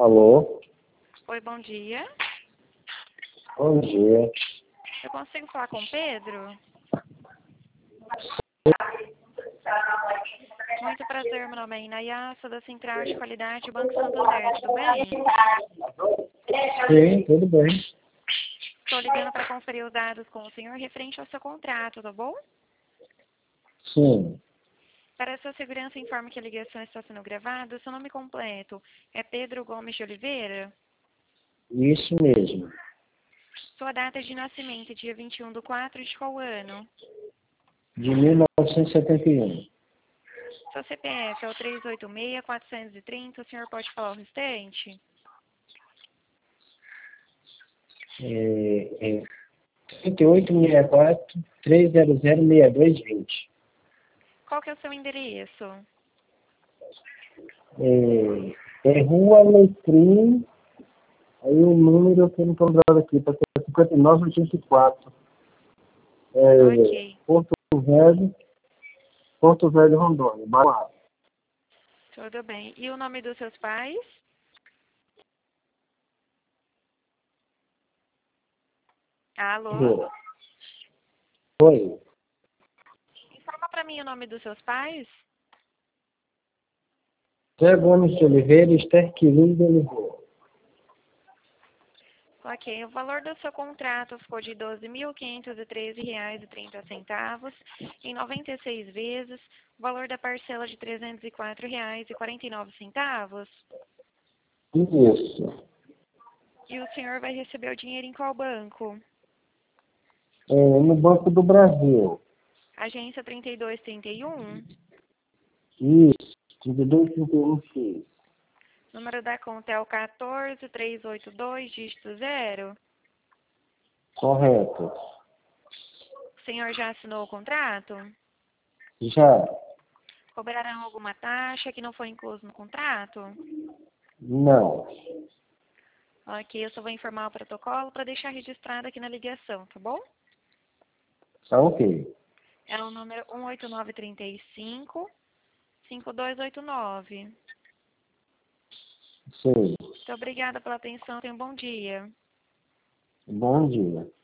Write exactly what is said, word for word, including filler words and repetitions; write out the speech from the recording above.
Alô? Oi, bom dia. Bom dia. Eu consigo falar com o Pedro? Muito prazer, meu nome é Inaya, sou da Central de Qualidade Banco Santander, tudo bem? Sim, tudo bem. Estou ligando para conferir os dados com o senhor referente ao seu contrato, tá bom? Sim, Para sua segurança, informe que a ligação está sendo gravada. Seu nome completo é Pedro Gomes de Oliveira? isso mesmo. Sua data de nascimento, dia vinte e um do quatro de qual ano? De mil novecentos e setenta e um. Seu C P F é o três oito seis, quatrocentos e trinta, o senhor pode falar o restante? É, é trinta e oito, sessenta e quatro, trezentos, sessenta e dois, vinte. Qual que é o seu endereço? É, é Rua Alecrim, aí o número que eu não estou lembrando aqui, para ser cinquenta e nove, oitenta e quatro. É, Ok, Porto Velho, Porto Velho, Rondônia, Bahia. tudo bem. E o nome dos seus pais? Alô? Oi, Informa para mim o nome dos seus pais. Zé Gomes de Oliveira, Esther Quilim de Oliveira. Ok, o valor do seu contrato ficou de doze mil quinhentos e treze reais e trinta centavos em noventa e seis vezes. O valor da parcela de trezentos e quatro reais e quarenta e nove centavos. Isso. E o senhor vai receber o dinheiro em qual banco? É, no Banco do Brasil. Agência trinta e dois trinta e um. Isso, trinta e dois, trinta e um, X. Número da conta é o quatorze trezentos e oitenta e dois, dígito zero. Correto. O senhor já assinou o contrato? Já? Cobrarão alguma taxa que não foi incluso no contrato? Não. Ok, eu só vou informar o protocolo para deixar registrado aqui na ligação, tá bom? Tá ok. É o número um oito nove três cinco, cinco dois oito nove. Sei. Muito obrigada pela atenção, tenha um bom dia. Bom dia.